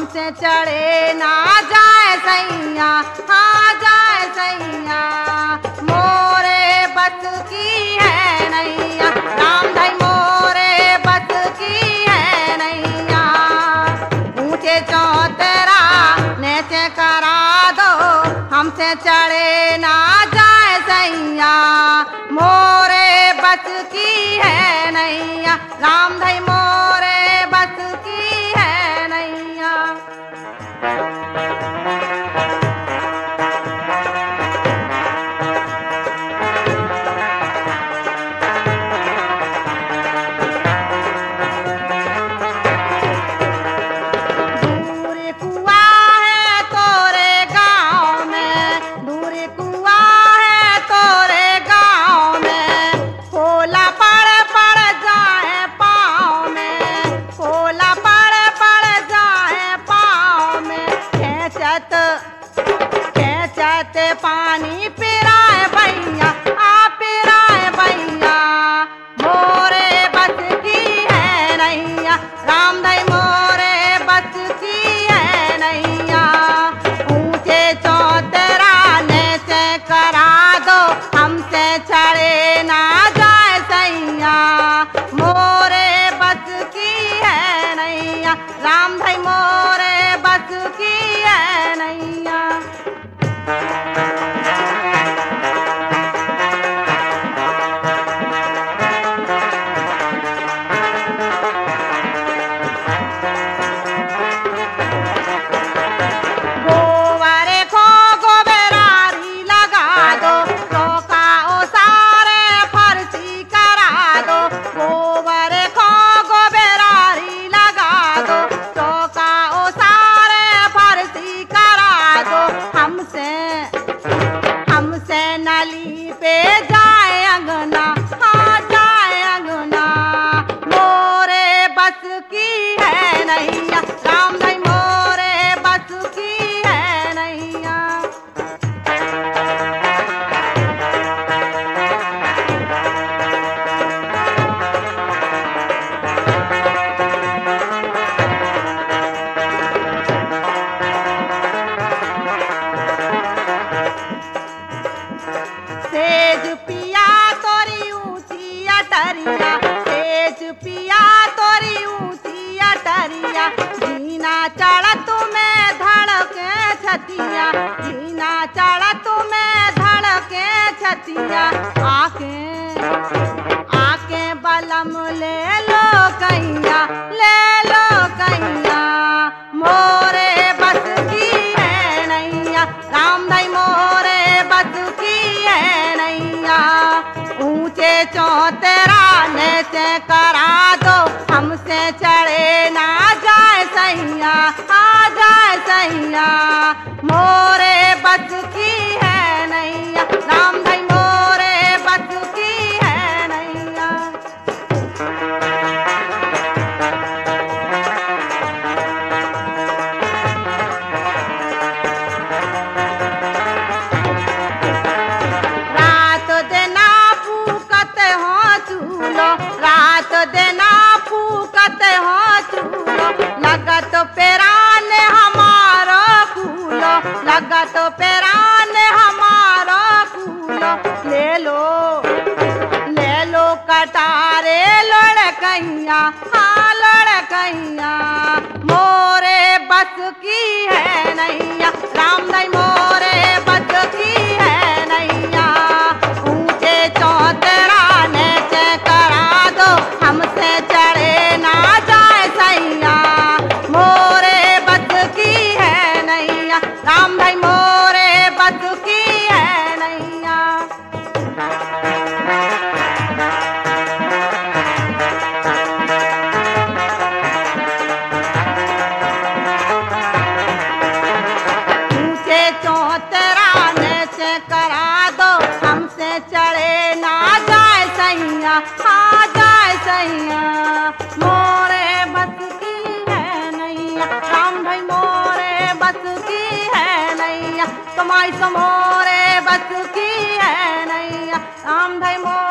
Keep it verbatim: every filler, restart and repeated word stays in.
हमसे चढ़े ना जाए सैया, हाँ जाए सैया, मोरे बस की है नैया, राम धई मोरे बस की है नैया। ऊंचे चौतरा नीचे करा दो, हमसे चढ़े ना जाए सैया, मोरे बस की है नैया, राम धई मोरे बस की है नैया। दूर कुआ है तोरे गाँव में, दूर कुआ है तोरे गाँव में, खोला पड़ पड़ जाए पाँव में, खोला पड़ पड़ जाए पाँव में, खेचत खेचत पानी पिराए भैया, आ पिराए भैया, मोरे बस की है नैया, राम धई मोरे बस की है नैया। ऊंचे चौतरा नीचे करा दो, हमसे चढ़े ना जाए सैया, मोरे बस की है नैया, राम धई मोरे बस की है नैया। गोवरे को गोबरारी लगा दो, चौका ओसारे फर्जी करा दो, गोवरे को गोबरारी लगा दो, चौका ओसारे फर्जी करा दो। हमसे हमसे नली पे जाए अंगना, हाँ जाए अंगना, मोरे बस की है नैया, राम धई मोरे बस की है नैया। सेज पिया तोरी ऊंची अटरिया, सेज पिया तोरी ऊंची अटरिया, जीना चढ़ तुम्हें धड़के छतिया, जीना चढ़ तुम्हें धड़के छतिया, आके आके बलम ले लो कैया, ले लो कैया, मोरे बस की है नैया, राम धई मोरे बस की है नैया। ऊंचे चौतरा नीचे करा दो, हमसे चढ़े ना जाए सैया, आ जाए सैया, मोरे बस की है नैया, राम धई मोरे बस की है नैया। रात देना फूकत हो चूलो, रात देना फूकत हो चूलो, लगत पेरान हमारो कूलो, लगत पेरान हमारो कूलो, ले लो ले लो कटारे लड़कैया, हाँ लड़कैया, मोरे बस की है नैया, राम धई मोरे बस की है नैया। ऊंचे चौतरा नीचे करा दो, हमसे चढ़े ना जाए सैया, मोरे बस की है नैया, राम धई मोरे बस की है नैया। ऊंचे चौतरा नीचे करा दो, हमसे चढ़े ना जाए सैया, हाँ जाए सैया, मोरे बस की है नैया, राम धई मोरे बस की है नैया, कमाई समोरे बस की है नैया, राम धई मोरे